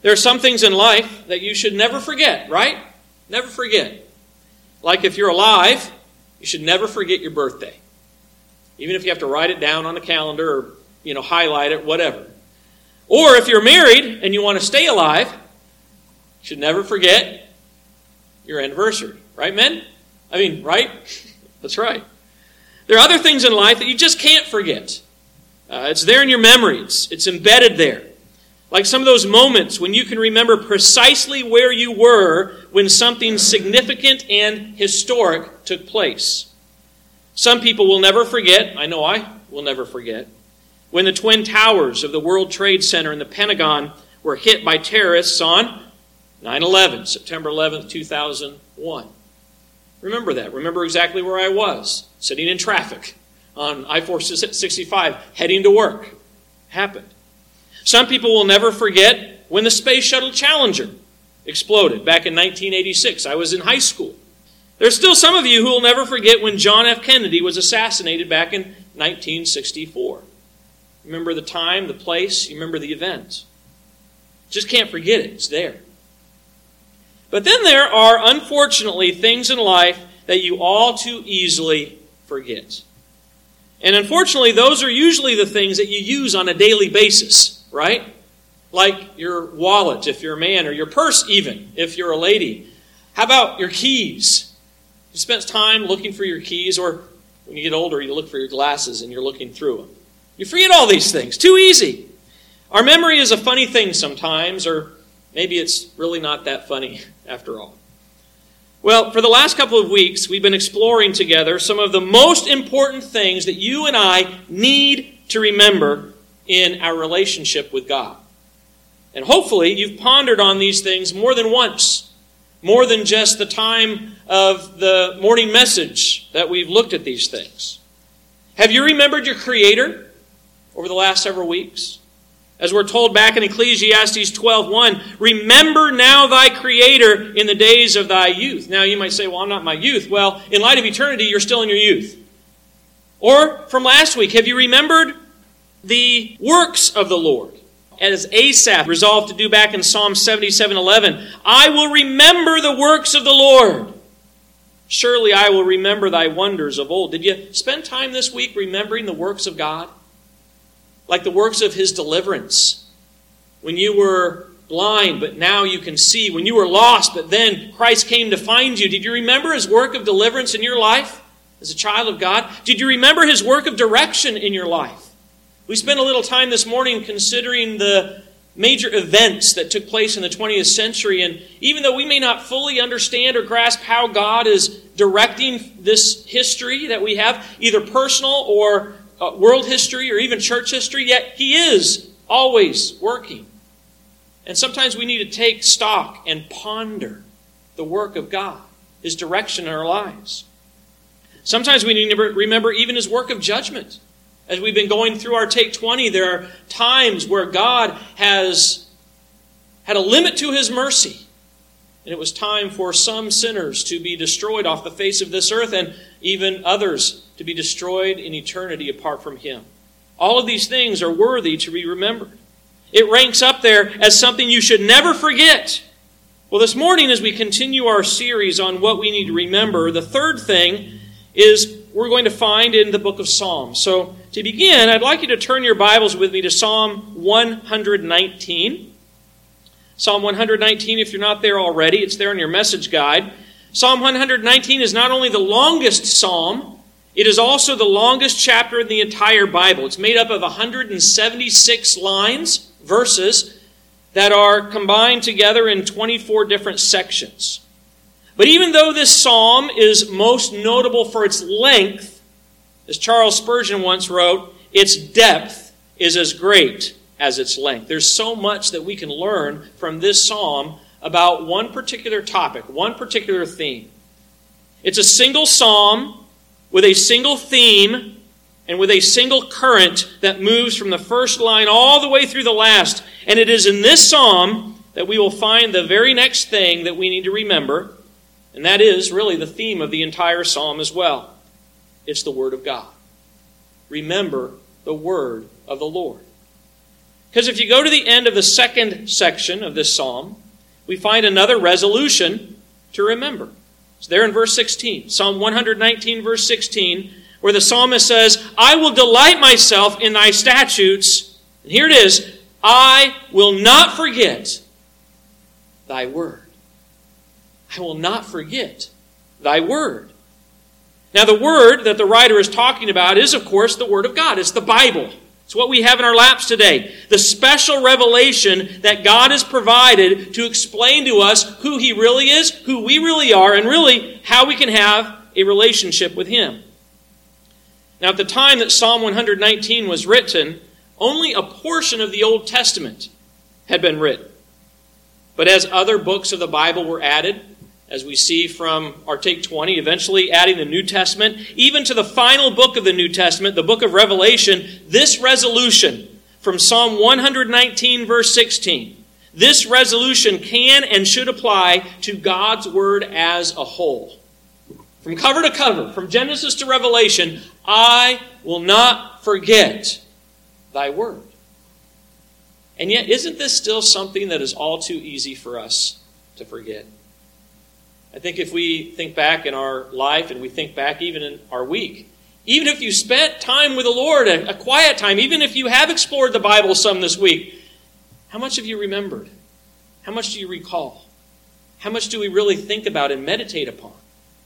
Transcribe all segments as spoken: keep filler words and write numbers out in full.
There are some things in life that you should never forget, right? Never forget. Like if you're alive, you should never forget your birthday. Even if you have to write it down on a calendar or, you know, highlight it, whatever. Or if you're married and you want to stay alive, you should never forget your anniversary. Right, men? I mean, right? That's right. There are other things in life that you just can't forget. Uh, it's there in your memory. It's, it's embedded there. Like some of those moments when you can remember precisely where you were when something significant and historic took place. Some people will never forget, I know I will never forget, when the Twin Towers of the World Trade Center and the Pentagon were hit by terrorists on nine eleven, September eleventh, two thousand one. Remember that. Remember exactly where I was, sitting in traffic on I four sixty-five, heading to work. Happened. Some people will never forget when the Space Shuttle Challenger exploded back in nineteen eighty-six. I was in high school. There's still some of you who will never forget when John F. Kennedy was assassinated back in nineteen sixty-four. Remember the time, the place, you remember the event. Just can't forget it. It's there. But then there are, unfortunately, things in life that you all too easily forget. And unfortunately, those are usually the things that you use on a daily basis, right? Like your wallet, if you're a man, or your purse even, if you're a lady. How about your keys? You spent time looking for your keys, or when you get older, you look for your glasses and you're looking through them. You forget all these things. Too easy. Our memory is a funny thing sometimes, or maybe it's really not that funny after all. Well, for the last couple of weeks, we've been exploring together some of the most important things that you and I need to remember in our relationship with God. And hopefully, you've pondered on these things more than once, more than just the time of the morning message that we've looked at these things. Have you remembered your Creator over the last several weeks? As we're told back in Ecclesiastes twelve one, remember now thy Creator in the days of thy youth. Now you might say, well, I'm not in my youth. Well, in light of eternity, you're still in your youth. Or from last week, have you remembered the works of the Lord? As Asaph resolved to do back in Psalm seventy-seven eleven, I will remember the works of the Lord. Surely I will remember thy wonders of old. Did you spend time this week remembering the works of God? Like the works of His deliverance. When you were blind, but now you can see. When you were lost, but then Christ came to find you. Did you remember His work of deliverance in your life as a child of God? Did you remember His work of direction in your life? We spent a little time this morning considering the major events that took place in the twentieth century. And even though we may not fully understand or grasp how God is directing this history that we have, either personal or Uh, world history or even church history, yet He is always working. And sometimes we need to take stock and ponder the work of God, His direction in our lives. Sometimes we need to remember even His work of judgment. As we've been going through our Take twenty, there are times where God has had a limit to His mercy. And it was time for some sinners to be destroyed off the face of this earth, and even others to be destroyed in eternity apart from Him. All of these things are worthy to be remembered. It ranks up there as something you should never forget. Well, this morning as we continue our series on what we need to remember, the third thing is we're going to find in the book of Psalms. So to begin, I'd like you to turn your Bibles with me to Psalm one nineteen. Psalm one nineteen, if you're not there already, it's there in your message guide. Psalm one nineteen is not only the longest psalm, it is also the longest chapter in the entire Bible. It's made up of one hundred seventy-six lines, verses, that are combined together in twenty-four different sections. But even though this psalm is most notable for its length, as Charles Spurgeon once wrote, its depth is as great as its length. There's so much that we can learn from this psalm about one particular topic, one particular theme. It's a single psalm with a single theme and with a single current that moves from the first line all the way through the last. And it is in this psalm that we will find the very next thing that we need to remember, and that is really the theme of the entire psalm as well. It's the Word of God. Remember the Word of the Lord. Because if you go to the end of the second section of this psalm, we find another resolution to remember. It's there in verse sixteen. Psalm one nineteen, verse sixteen, where the psalmist says, I will delight myself in thy statutes. And here it is, I will not forget thy word. I will not forget thy word. Now, the word that the writer is talking about is, of course, the Word of God. It's the Bible. It's what we have in our laps today. The special revelation that God has provided to explain to us who He really is, who we really are, and really how we can have a relationship with Him. Now, at the time that Psalm one nineteen was written, only a portion of the Old Testament had been written. But as other books of the Bible were added, as we see from our Take twenty, eventually adding the New Testament, even to the final book of the New Testament, the book of Revelation, this resolution from Psalm one nineteen, verse sixteen, this resolution can and should apply to God's Word as a whole. From cover to cover, from Genesis to Revelation, I will not forget thy word. And yet, isn't this still something that is all too easy for us to forget? I think if we think back in our life and we think back even in our week, even if you spent time with the Lord, a, a quiet time, even if you have explored the Bible some this week, how much have you remembered? How much do you recall? How much do we really think about and meditate upon?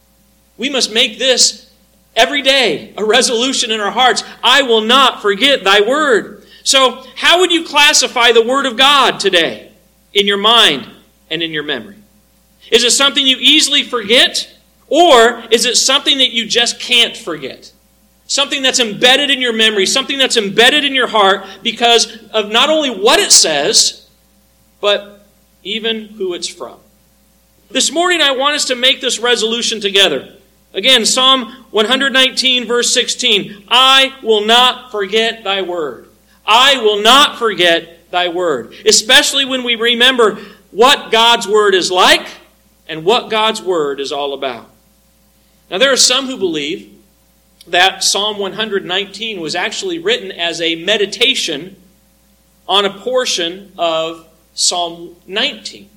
We must make this every day a resolution in our hearts. I will not forget thy word. So how would you classify the Word of God today in your mind and in your memory? Is it something you easily forget? Or is it something that you just can't forget? Something that's embedded in your memory, something that's embedded in your heart because of not only what it says, but even who it's from. This morning I want us to make this resolution together. Again, Psalm one nineteen, verse sixteen. I will not forget thy word. I will not forget thy word. Especially when we remember what God's word is like and what God's word is all about. Now, there are some who believe that Psalm one nineteen was actually written as a meditation on a portion of Psalm nineteen.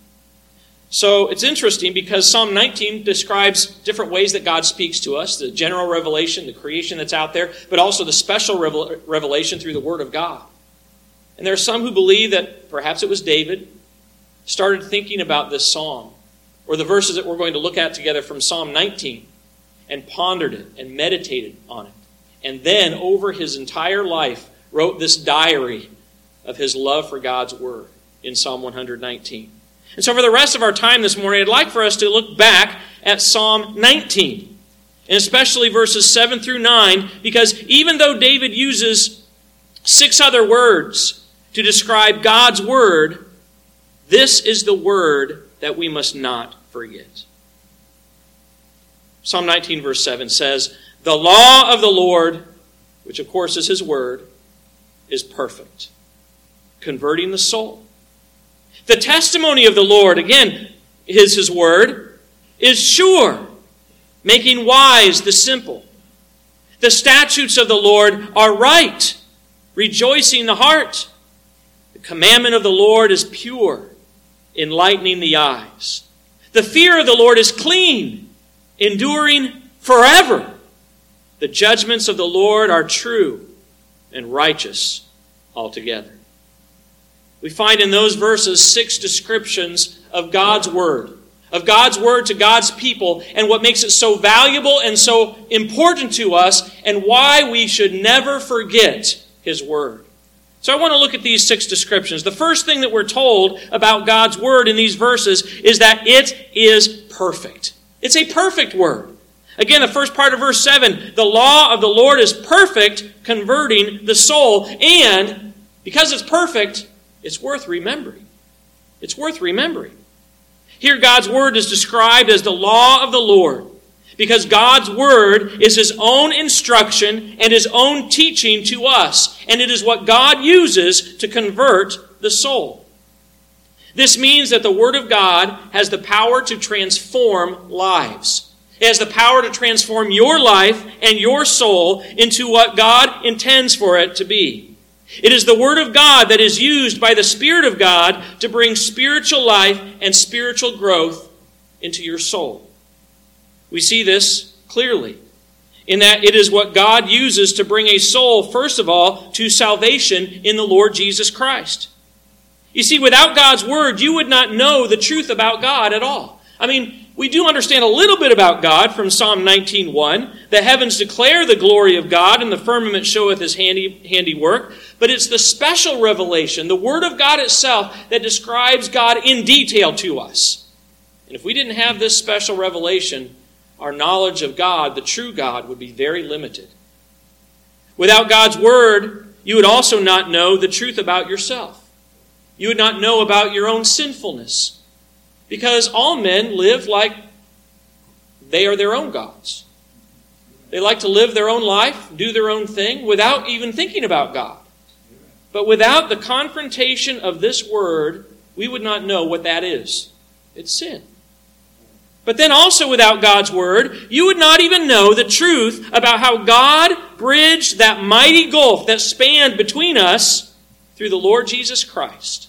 So it's interesting because Psalm nineteen describes different ways that God speaks to us, the general revelation, the creation that's out there, but also the special revel- revelation through the Word of God. And there are some who believe that perhaps it was David started thinking about this psalm, or the verses that we're going to look at together from Psalm nineteen, and pondered it and meditated on it. And then, over his entire life, wrote this diary of his love for God's Word in Psalm one nineteen. And so for the rest of our time this morning, I'd like for us to look back at Psalm nineteen, and especially verses seven through nine, because even though David uses six other words to describe God's Word, this is the word that we must not forget. Psalm nineteen, verse seven says, the law of the Lord, which of course is His word, is perfect, converting the soul. The testimony of the Lord, again, is His word, is sure, making wise the simple. The statutes of the Lord are right, rejoicing the heart. The commandment of the Lord is pure, enlightening the eyes. The fear of the Lord is clean, enduring forever. The judgments of the Lord are true and righteous altogether. We find in those verses six descriptions of God's Word, of God's Word to God's people, and what makes it so valuable and so important to us, and why we should never forget His Word. So I want to look at these six descriptions. The first thing that we're told about God's Word in these verses is that it is perfect. It's a perfect Word. Again, the first part of verse seven, the law of the Lord is perfect, converting the soul. And because it's perfect, it's worth remembering. It's worth remembering. Here God's Word is described as the law of the Lord, because God's Word is His own instruction and His own teaching to us, and it is what God uses to convert the soul. This means that the Word of God has the power to transform lives. It has the power to transform your life and your soul into what God intends for it to be. It is the Word of God that is used by the Spirit of God to bring spiritual life and spiritual growth into your soul. We see this clearly in that it is what God uses to bring a soul, first of all, to salvation in the Lord Jesus Christ. You see, without God's Word, you would not know the truth about God at all. I mean, we do understand a little bit about God from Psalm nineteen one. The heavens declare the glory of God, and the firmament showeth his handy, handiwork. But it's the special revelation, the Word of God itself, that describes God in detail to us. And if we didn't have this special revelation, our knowledge of God, the true God, would be very limited. Without God's Word, you would also not know the truth about yourself. You would not know about your own sinfulness. Because all men live like they are their own gods. They like to live their own life, do their own thing, without even thinking about God. But without the confrontation of this Word, we would not know what that is. It's sin. But then also without God's Word, you would not even know the truth about how God bridged that mighty gulf that spanned between us through the Lord Jesus Christ.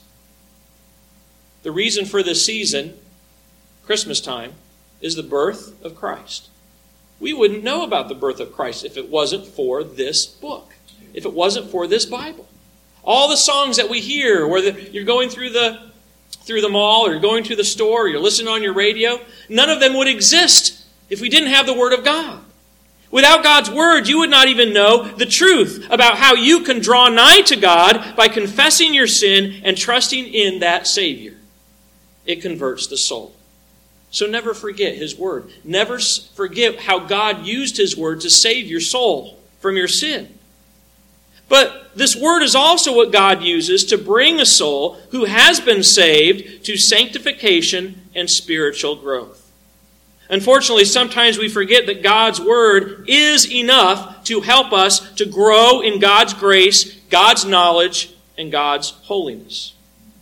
The reason for this season, Christmas time, is the birth of Christ. We wouldn't know about the birth of Christ if it wasn't for this book, if it wasn't for this Bible. All the songs that we hear, whether you're going through the through the mall or you're going to the store or you're listening on your radio, none of them would exist if we didn't have the Word of God. Without God's Word, you would not even know the truth about how you can draw nigh to God by confessing your sin and trusting in that Savior. It converts the soul. So never forget His Word. Never forget how God used His Word to save your soul from your sin. But this Word is also what God uses to bring a soul who has been saved to sanctification and spiritual growth. Unfortunately, sometimes we forget that God's Word is enough to help us to grow in God's grace, God's knowledge, and God's holiness.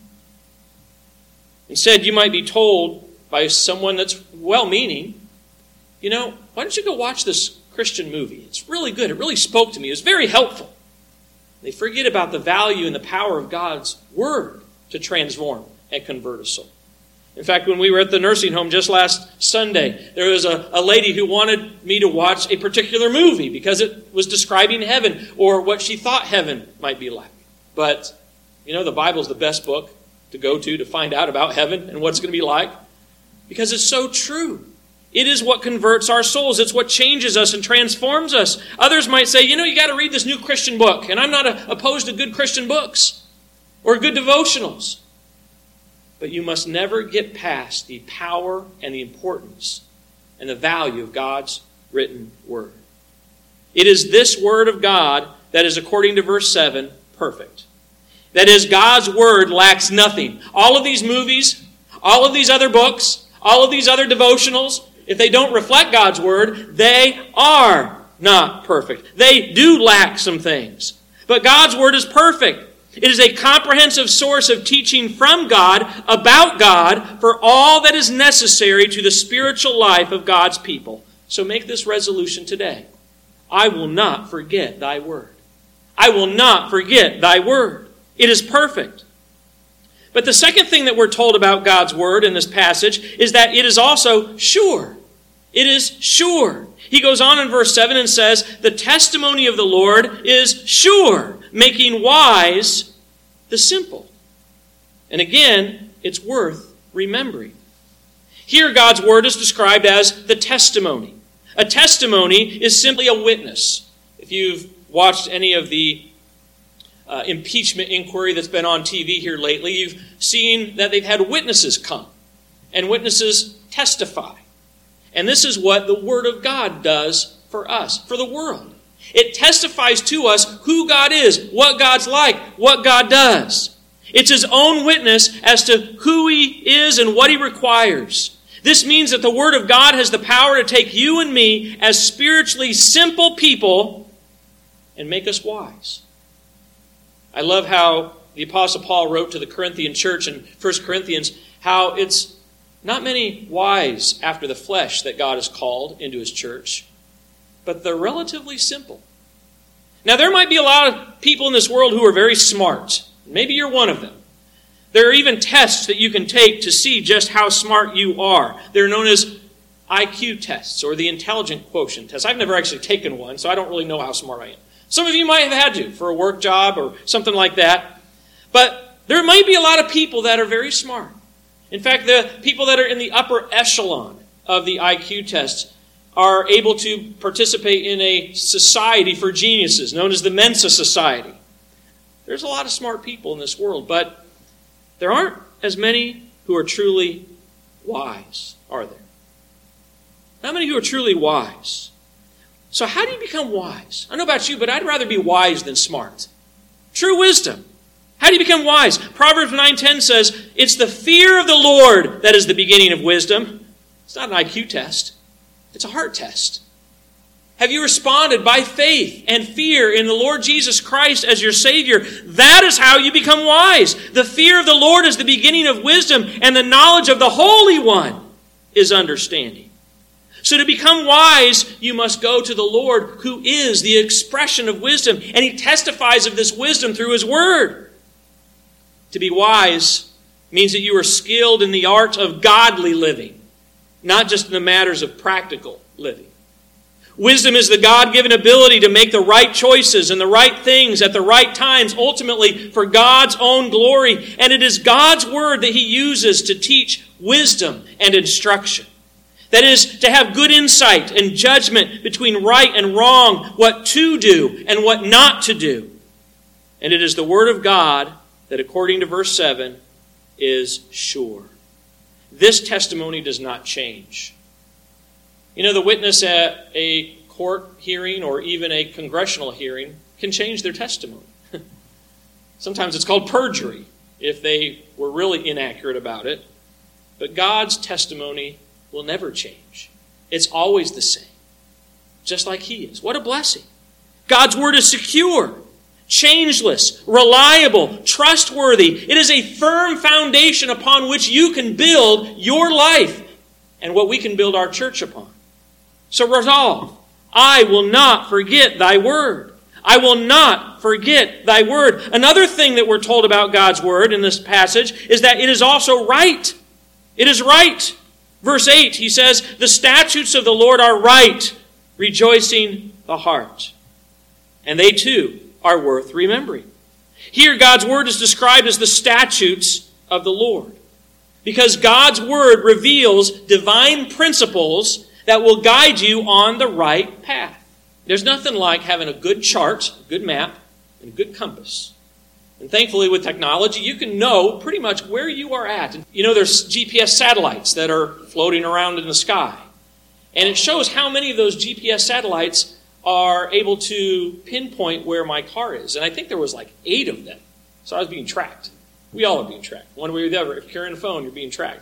Instead, you might be told by someone that's well-meaning, you know, why don't you go watch this Christian movie? It's really good. It really spoke to me. It was very helpful. They forget about the value and the power of God's Word to transform and convert a soul. In fact, when we were at the nursing home just last Sunday, there was a, a lady who wanted me to watch a particular movie because it was describing heaven or what she thought heaven might be like. But, you know, the Bible's the best book to go to to find out about heaven and what it's going to be like because it's so true. It is what converts our souls. It's what changes us and transforms us. Others might say, you know, you got to read this new Christian book. And I'm not a, opposed to good Christian books or good devotionals. But you must never get past the power and the importance and the value of God's written Word. It is this Word of God that is, according to verse seven, perfect. That is, God's Word lacks nothing. All of these movies, all of these other books, all of these other devotionals, if they don't reflect God's Word, they are not perfect. They do lack some things. But God's Word is perfect. It is a comprehensive source of teaching from God, about God, for all that is necessary to the spiritual life of God's people. So make this resolution today. I will not forget thy word. I will not forget thy word. It is perfect. But the second thing that we're told about God's word in this passage is that it is also sure. It is sure. He goes on in verse seven and says, the testimony of the Lord is sure, making wise the simple. And again, it's worth remembering. Here, God's word is described as the testimony. A testimony is simply a witness. If you've watched any of the uh, impeachment inquiry that's been on T V here lately, you've seen that they've had witnesses come, and witnesses testify. And this is what the Word of God does for us, for the world. It testifies to us who God is, what God's like, what God does. It's His own witness as to who He is and what He requires. This means that the Word of God has the power to take you and me as spiritually simple people and make us wise. I love how the Apostle Paul wrote to the Corinthian church in First Corinthians how it's not many wise after the flesh that God has called into His church, but they're relatively simple. Now, there might be a lot of people in this world who are very smart. Maybe you're one of them. There are even tests that you can take to see just how smart you are. They're known as I Q tests, or the intelligent quotient test. I've never actually taken one, so I don't really know how smart I am. Some of you might have had to for a work job or something like that. But there might be a lot of people that are very smart. In fact, the people that are in the upper echelon of the I Q tests are able to participate in a society for geniuses known as the Mensa Society. There's a lot of smart people in this world, but there aren't as many who are truly wise, are there? Not many who are truly wise. So how do you become wise? I don't know about you, but I'd rather be wise than smart. True wisdom. How do you become wise? Proverbs nine ten says, it's the fear of the Lord that is the beginning of wisdom. It's not an I Q test. It's a heart test. Have you responded by faith and fear in the Lord Jesus Christ as your Savior? That is how you become wise. The fear of the Lord is the beginning of wisdom, and the knowledge of the Holy One is understanding. So to become wise, you must go to the Lord, who is the expression of wisdom, and He testifies of this wisdom through His Word. To be wise means that you are skilled in the art of godly living, not just in the matters of practical living. Wisdom is the God-given ability to make the right choices and the right things at the right times, ultimately for God's own glory. And it is God's Word that He uses to teach wisdom and instruction. That is, to have good insight and judgment between right and wrong, what to do and what not to do. And it is the Word of God that, according to verse seven, is sure. This testimony does not change. You know, the witness at a court hearing or even a congressional hearing can change their testimony. Sometimes it's called perjury if they were really inaccurate about it. But God's testimony will never change. It's always the same, just like He is. What a blessing. God's Word is secure, changeless, reliable, trustworthy. It is a firm foundation upon which you can build your life and what we can build our church upon. So resolve, I will not forget Thy Word. I will not forget Thy Word. Another thing that we're told about God's Word in this passage is that it is also right. It is right. Verse eight, he says, the statutes of the Lord are right, rejoicing the heart. And they too are worth remembering. Here, God's Word is described as the statutes of the Lord, because God's Word reveals divine principles that will guide you on the right path. There's nothing like having a good chart, a good map, and a good compass. And thankfully, with technology, you can know pretty much where you are at. And you know, there's G P S satellites that are floating around in the sky. And it shows how many of those G P S satellites are able to pinpoint where my car is. And I think there was like eight of them. So I was being tracked. We all are being tracked. One way or the other. If you're carrying a phone, you're being tracked.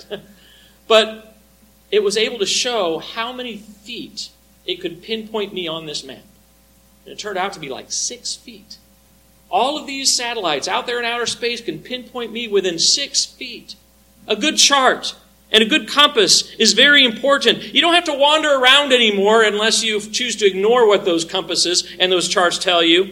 But it was able to show how many feet it could pinpoint me on this map. And it turned out to be like six feet. All of these satellites out there in outer space can pinpoint me within six feet. A good chart and a good compass is very important. You don't have to wander around anymore unless you choose to ignore what those compasses and those charts tell you.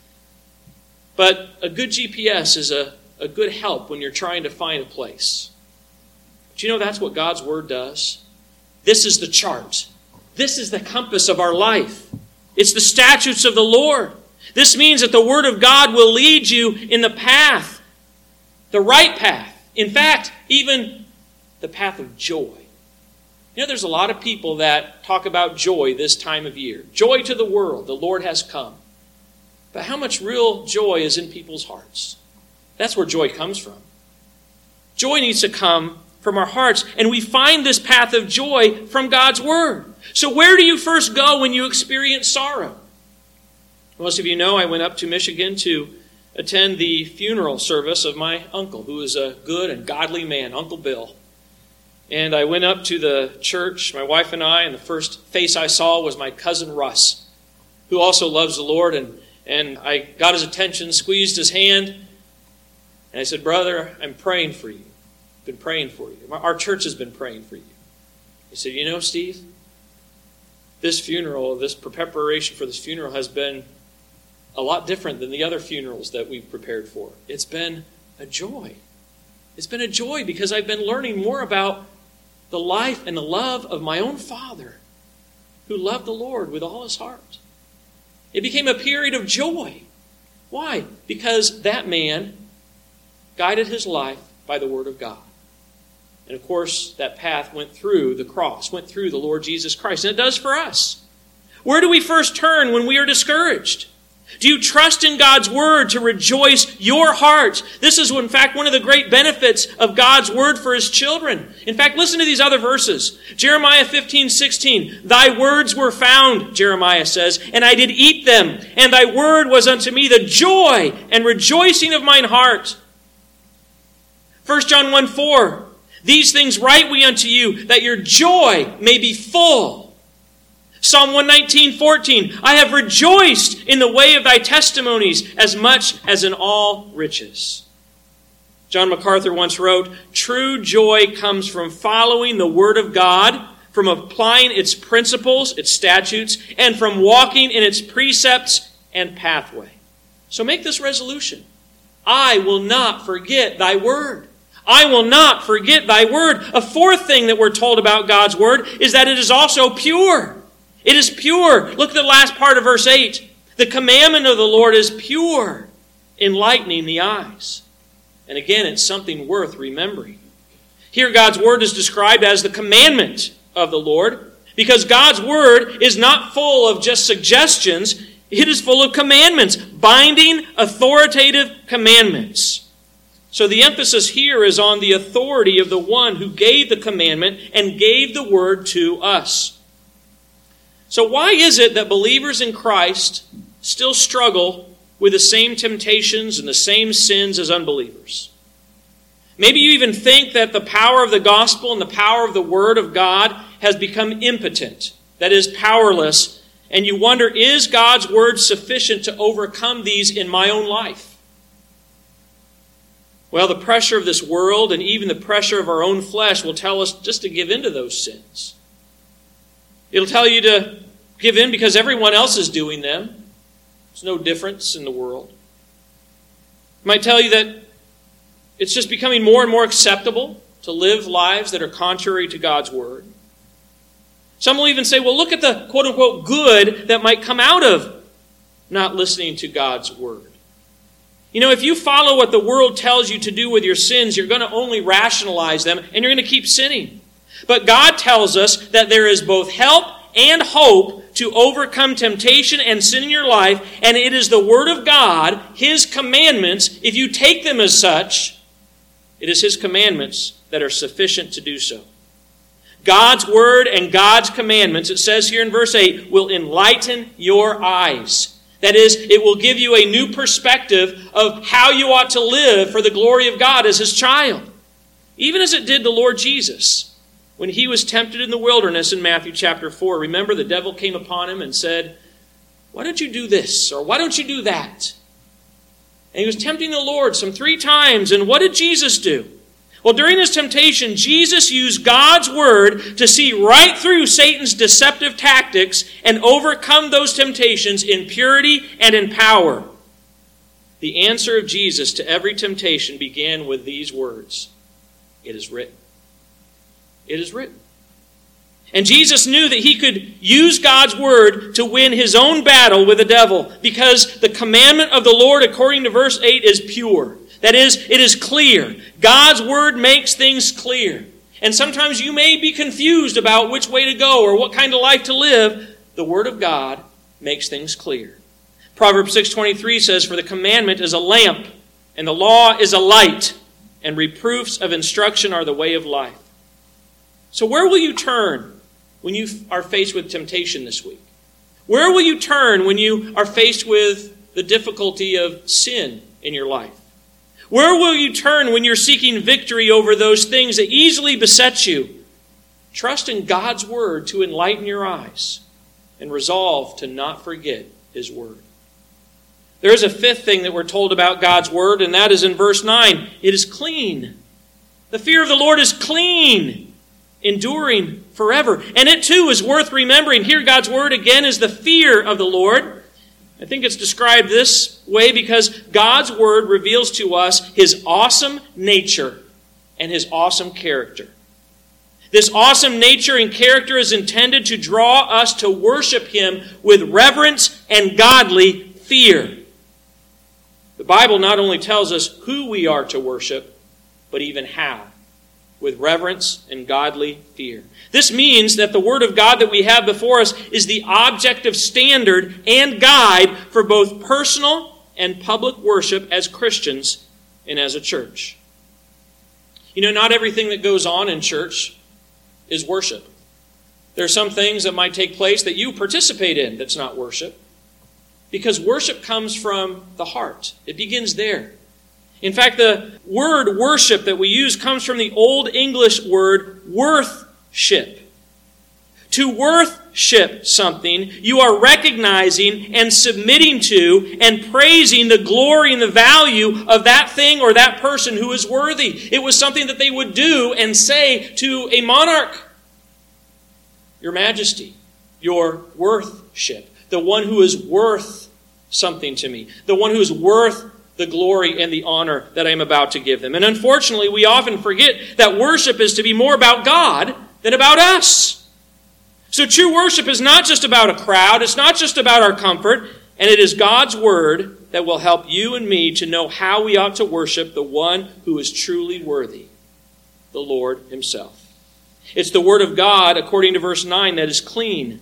But a good G P S is a, a good help when you're trying to find a place. But you know that's what God's Word does? This is the chart. This is the compass of our life. It's the statutes of the Lord. This means that the Word of God will lead you in the path, the right path. In fact, even the path of joy. You know, there's a lot of people that talk about joy this time of year. Joy to the world, the Lord has come. But how much real joy is in people's hearts? That's where joy comes from. Joy needs to come from our hearts, and we find this path of joy from God's Word. So where do you first go when you experience sorrow? Most of you know I went up to Michigan to attend the funeral service of my uncle, who is a good and godly man, Uncle Bill. And I went up to the church, my wife and I, and the first face I saw was my cousin Russ, who also loves the Lord. And, and I got his attention, squeezed his hand, and I said, brother, I'm praying for you. I've been praying for you. Our church has been praying for you. He said, you know, Steve, this funeral, this preparation for this funeral has been a lot different than the other funerals that we've prepared for. It's been a joy. It's been a joy because I've been learning more about the life and the love of my own father who loved the Lord with all his heart. It became a period of joy. Why? Because that man guided his life by the Word of God. And of course, that path went through the cross, went through the Lord Jesus Christ. And it does for us. Where do we first turn when we are discouraged? Do you trust in God's Word to rejoice your heart? This is, in fact, one of the great benefits of God's Word for His children. In fact, listen to these other verses. Jeremiah fifteen sixteen. Thy words were found, Jeremiah says, and I did eat them, and thy word was unto me the joy and rejoicing of mine heart. First John one four. These things write we unto you, that your joy may be full. Psalm one nineteen fourteen. I have rejoiced in the way of thy testimonies as much as in all riches. John MacArthur once wrote, true joy comes from following the Word of God, from applying its principles, its statutes, and from walking in its precepts and pathway. So make this resolution. I will not forget thy word. I will not forget thy word. A fourth thing that we're told about God's word is that it is also pure. It is pure. Look at the last part of verse eight. The commandment of the Lord is pure, enlightening the eyes. And again, it's something worth remembering. Here God's word is described as the commandment of the Lord, because God's word is not full of just suggestions. It is full of commandments, binding, authoritative commandments. So the emphasis here is on the authority of the one who gave the commandment and gave the word to us. So why is it that believers in Christ still struggle with the same temptations and the same sins as unbelievers? Maybe you even think that the power of the gospel and the power of the word of God has become impotent, that is, powerless, and you wonder, is God's word sufficient to overcome these in my own life? Well, the pressure of this world and even the pressure of our own flesh will tell us just to give in to those sins. It'll tell you to give in because everyone else is doing them. There's no difference in the world. It might tell you that it's just becoming more and more acceptable to live lives that are contrary to God's word. Some will even say, well, look at the quote-unquote good that might come out of not listening to God's word. You know, if you follow what the world tells you to do with your sins, you're going to only rationalize them and you're going to keep sinning. But God tells us that there is both help and hope to overcome temptation and sin in your life, and it is the Word of God, His commandments, if you take them as such, it is His commandments that are sufficient to do so. God's Word and God's commandments, it says here in verse eight, will enlighten your eyes. That is, it will give you a new perspective of how you ought to live for the glory of God as His child. Even as it did the Lord Jesus. When He was tempted in the wilderness in Matthew chapter four, remember the devil came upon Him and said, why don't you do this? Or why don't you do that? And He was tempting the Lord some three times. And what did Jesus do? Well, during His temptation, Jesus used God's word to see right through Satan's deceptive tactics and overcome those temptations in purity and in power. The answer of Jesus to every temptation began with these words. It is written. It is written. And Jesus knew that He could use God's word to win His own battle with the devil because the commandment of the Lord, according to verse eight, is pure. That is, it is clear. God's word makes things clear. And sometimes you may be confused about which way to go or what kind of life to live. The word of God makes things clear. Proverbs six twenty-three says, for the commandment is a lamp, and the law is a light, and reproofs of instruction are the way of life. So where will you turn when you are faced with temptation this week? Where will you turn when you are faced with the difficulty of sin in your life? Where will you turn when you're seeking victory over those things that easily beset you? Trust in God's word to enlighten your eyes and resolve to not forget His word. There is a fifth thing that we're told about God's word, and that is in verse nine. It is clean. The fear of the Lord is clean, enduring forever. And it too is worth remembering. Here God's word again is the fear of the Lord. I think it's described this way because God's Word reveals to us His awesome nature and His awesome character. This awesome nature and character is intended to draw us to worship Him with reverence and godly fear. The Bible not only tells us who we are to worship, but even how, with reverence and godly fear. This means that the Word of God that we have before us is the objective standard and guide for both personal and public worship as Christians and as a church. You know, not everything that goes on in church is worship. There are some things that might take place that you participate in that's not worship. Because worship comes from the heart. It begins there. In fact, the word worship that we use comes from the Old English word worthship. To worthship something, you are recognizing and submitting to and praising the glory and the value of that thing or that person who is worthy. It was something that they would do and say to a monarch. Your Majesty, your worthship, the one who is worth something to me, the one who is worth the glory and the honor that I am about to give them. And unfortunately, we often forget that worship is to be more about God than about us. So true worship is not just about a crowd, it's not just about our comfort, and it is God's Word that will help you and me to know how we ought to worship the one who is truly worthy, the Lord Himself. It's the Word of God, according to verse nine, that is clean.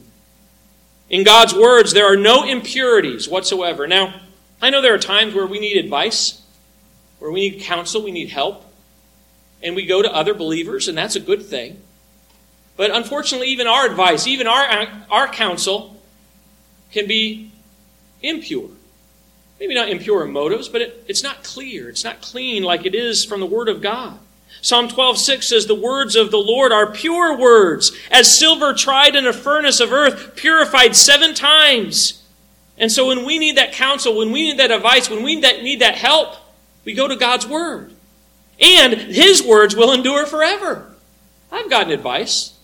In God's words, there are no impurities whatsoever. Now, I know there are times where we need advice, where we need counsel, we need help, and we go to other believers, and that's a good thing. But unfortunately, even our advice, even our, our counsel can be impure. Maybe not impure in motives, but it, it's not clear. It's not clean like it is from the Word of God. Psalm twelve six says, the words of the Lord are pure words, as silver tried in a furnace of earth, purified seven times. And so when we need that counsel, when we need that advice, when we need that help, we go to God's Word. And His words will endure forever. I've gotten advice,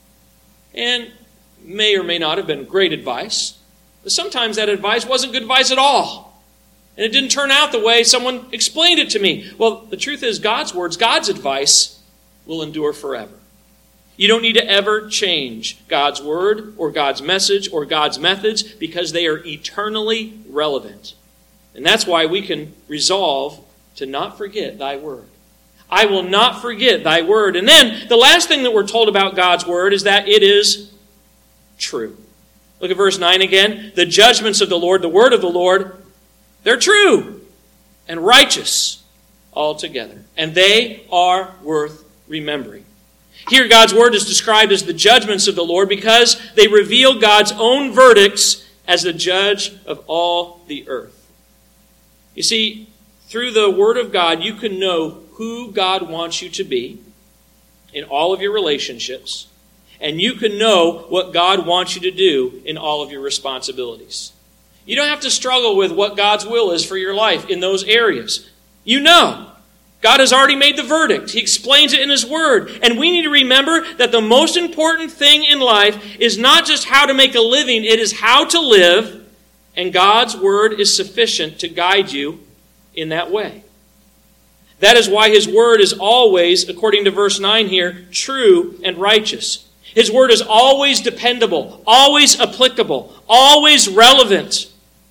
and may or may not have been great advice, but sometimes that advice wasn't good advice at all. And it didn't turn out the way someone explained it to me. Well, the truth is God's words, God's advice will endure forever. You don't need to ever change God's word or God's message or God's methods because they are eternally relevant. And that's why we can resolve to not forget thy word. I will not forget thy word. And then the last thing that we're told about God's word is that it is true. Look at verse nine again. The judgments of the Lord, the word of the Lord, they're true and righteous altogether. And they are worth remembering. Here God's word is described as the judgments of the Lord because they reveal God's own verdicts as the judge of all the earth. You see, through the word of God, you can know who God wants you to be in all of your relationships, and you can know what God wants you to do in all of your responsibilities. You don't have to struggle with what God's will is for your life in those areas. You know. God has already made the verdict. He explains it in His Word. And we need to remember that the most important thing in life is not just how to make a living, it is how to live. And God's Word is sufficient to guide you in that way. That is why His Word is always, according to verse nine here, true and righteous. His Word is always dependable, always applicable, always relevant.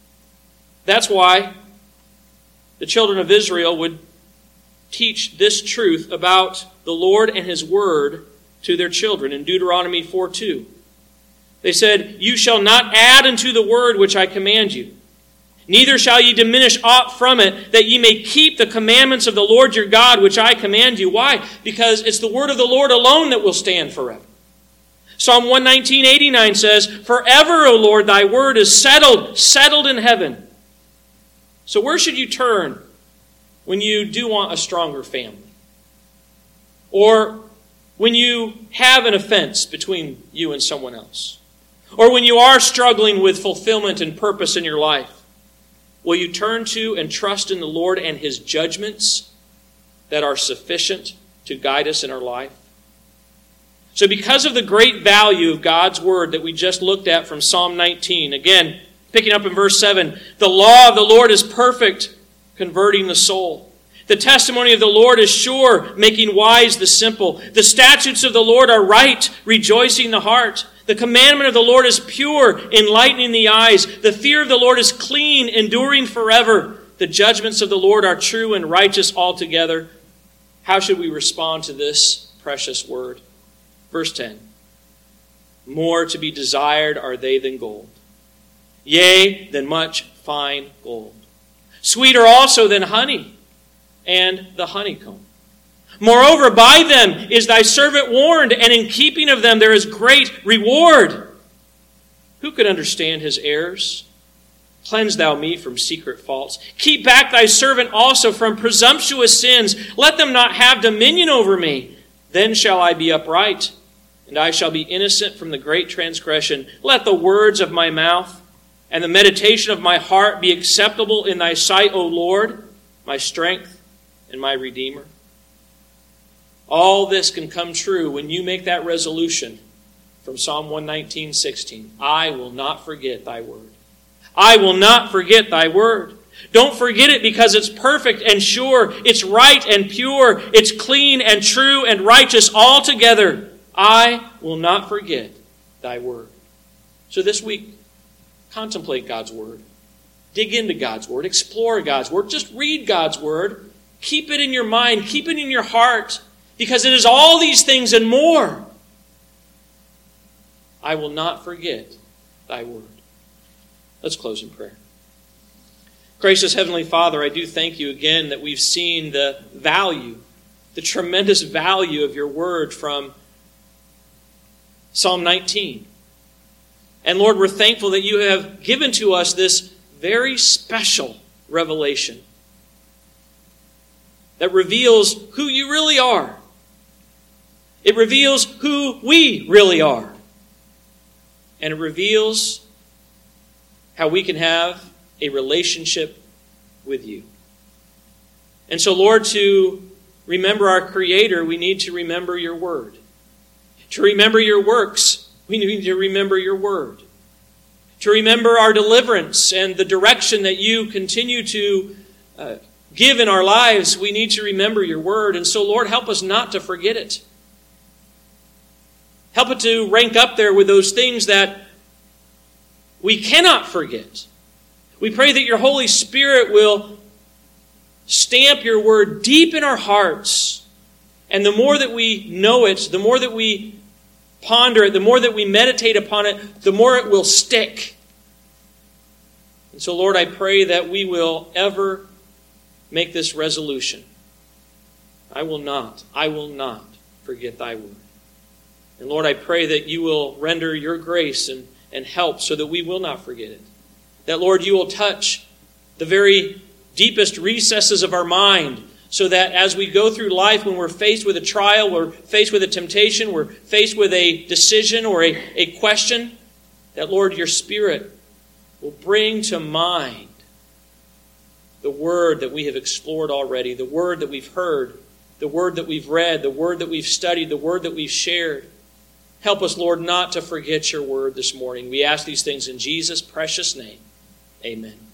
That's why the children of Israel would teach this truth about the Lord and His Word to their children in Deuteronomy four two. They said, you shall not add unto the word which I command you, neither shall ye diminish aught from it, that ye may keep the commandments of the Lord your God which I command you. Why? Because it's the word of the Lord alone that will stand forever. Psalm one nineteen eighty-nine says, forever, O Lord, thy word is settled, settled in heaven. So where should you turn when you do want a stronger family? Or when you have an offense between you and someone else? Or when you are struggling with fulfillment and purpose in your life? Will you turn to and trust in the Lord and His judgments that are sufficient to guide us in our life? So because of the great value of God's Word that we just looked at from Psalm nineteen, again, Picking up in verse seven, the law of the Lord is perfect, converting the soul. The testimony of the Lord is sure, making wise the simple. The statutes of the Lord are right, rejoicing the heart. The commandment of the Lord is pure, enlightening the eyes. The fear of the Lord is clean, enduring forever. The judgments of the Lord are true and righteous altogether. How should we respond to this precious word? Verse ten. More to be desired are they than gold, yea, than much fine gold. Sweeter also than honey and the honeycomb. Moreover, by them is thy servant warned, and in keeping of them there is great reward. Who could understand his errors? Cleanse thou me from secret faults. Keep back thy servant also from presumptuous sins. Let them not have dominion over me. Then shall I be upright, and I shall be innocent from the great transgression. Let the words of my mouth and the meditation of my heart be acceptable in thy sight, O Lord, my strength and my Redeemer. All this can come true when you make that resolution from Psalm one nineteen, sixteen. I will not forget thy word. I will not forget thy word. Don't forget it because it's perfect and sure. It's right and pure. It's clean and true and righteous altogether. I will not forget thy word. So this week, contemplate God's word. Dig into God's word. Explore God's word. Just read God's word. Keep it in your mind. Keep it in your heart. Because it is all these things and more. I will not forget thy word. Let's close in prayer. Gracious Heavenly Father, I do thank you again that we've seen the value, the tremendous value of your word from Psalm nineteen. And Lord, we're thankful that you have given to us this very special revelation that reveals who you really are. It reveals who we really are. And it reveals how we can have a relationship with you. And so, Lord, to remember our Creator, we need to remember your word. To remember your works, we need to remember your word. To remember our deliverance and the direction that you continue to uh, give in our lives, we need to remember your word. And so, Lord, help us not to forget it. Help it to rank up there with those things that we cannot forget. We pray that your Holy Spirit will stamp your word deep in our hearts. And the more that we know it, the more that we ponder it, the more that we meditate upon it, the more it will stick. And so, Lord, I pray that we will ever make this resolution. I will not, I will not forget thy word. And Lord, I pray that you will render your grace and, and help so that we will not forget it. That, Lord, you will touch the very deepest recesses of our mind so that as we go through life, when we're faced with a trial, we're faced with a temptation, we're faced with a decision or a, a question, that, Lord, your Spirit will bring to mind the word that we have explored already, the word that we've heard, the word that we've read, the word that we've studied, the word that we've shared. Help us, Lord, not to forget your word this morning. We ask these things in Jesus' precious name. Amen.